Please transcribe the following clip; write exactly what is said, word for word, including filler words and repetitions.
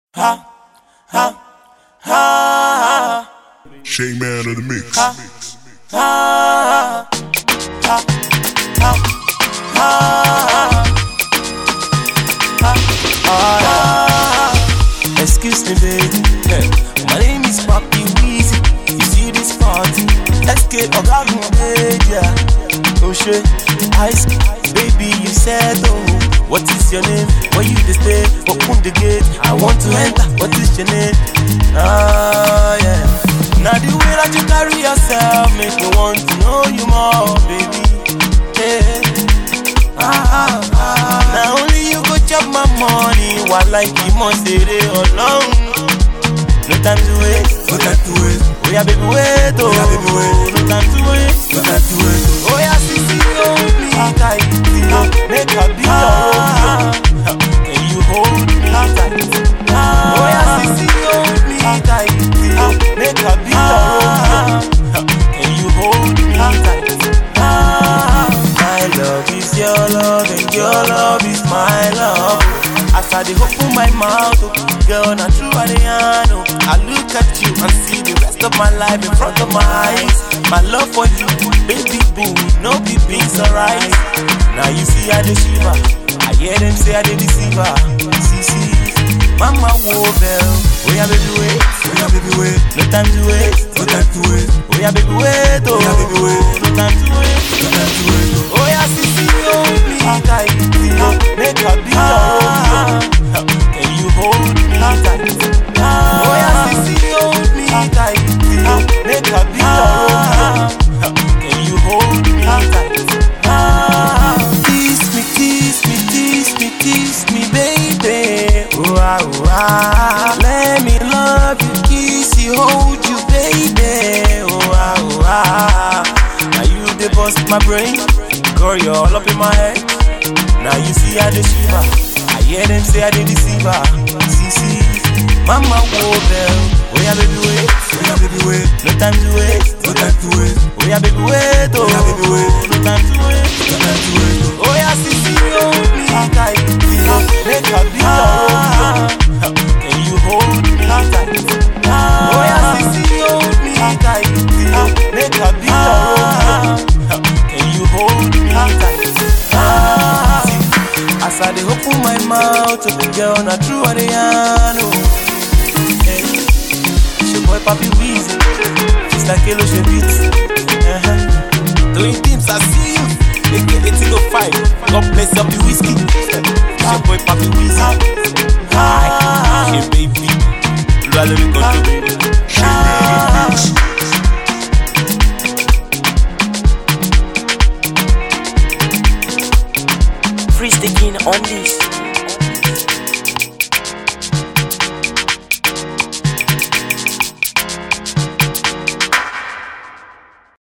Ha, ha, ha. Shay Man of the mix. Ha, ha, ha, ha, ha, ha. Excuse me, baby. Hey. My name is Papi Weezy. You see this party? Let's get a garden, baby. Oh shit, ice, baby, you said oh. What is your name? Where you dey stay? Open the gate. I want to enter. What is your name? Ah yeah. Now the way that you carry yourself make me want to know you more, baby. Yeah. Ah, ah, ah. Now only you go chop my money while like you must stay there alone. No time to waste. No time to waste. Oh yeah, baby, wait. Oh, yeah, baby, wait. No time to waste. No time to waste. Oh yeah, sissy, hold me tight. Make her be your own. Can you hold me tight? Oh yeah, sissy, hold me tight. Make her be your own. Can you hold me tight? My love is your love and your love is my love. As I dey open my mouth, oh, girl, not true I dey know. I look at you and see the rest of my life in front of my eyes. My love for you, baby boo, no be beans alright. Now you see I dey shiver, I hear them say I dey deceive her. See, see, mama wo bell. Oh yeah, baby wait, Oh yeah, baby, wait. no time to waste. No time to waste. Oh yeah, baby wait, oh, Oh yeah, baby, wait. no time to waste. No time to waste. Oh yeah, sissy, hold me tight. Make her be your own. Can you hold me tight? Oh yeah, sissy, hold me tight. Make her be your own. Can you hold me tight? Kiss me, kiss me, kiss me, kiss me, baby. Oh ah, oh ah. Let me love you, kiss you, hold you, baby. Oh ah, oh ah. Now you dey bust my brain. Girl, you're all up in my head. Now you see I dey shiver. I hear them say I dey deceive her. See, see, mama wo bell. Oh yeah, baby wait. Oh yeah, baby, wait. No time to waste. No time to waste. Oh yeah, baby wait. Oh, Oh yeah, baby, wait. no time to waste. No time to waste. Oh yeah, sissy, hold me tight. Make her be your own. Can you hold me tight? Oh yeah, sissy, hold me tight. Make her be your own. Can you hold me tight? As I dey open my mouth, girl, not true I dey know. Hey, it's your boy Papi Weezy, it's like Kelo Shebit. Uh-huh. Doing things, I see you. Make it eighteen oh five. God bless up the whiskey. It's your boy Papi Weezy. Hi, hey baby, Lua let me go to baby. Shay Man of the mix. Freeze the king on this.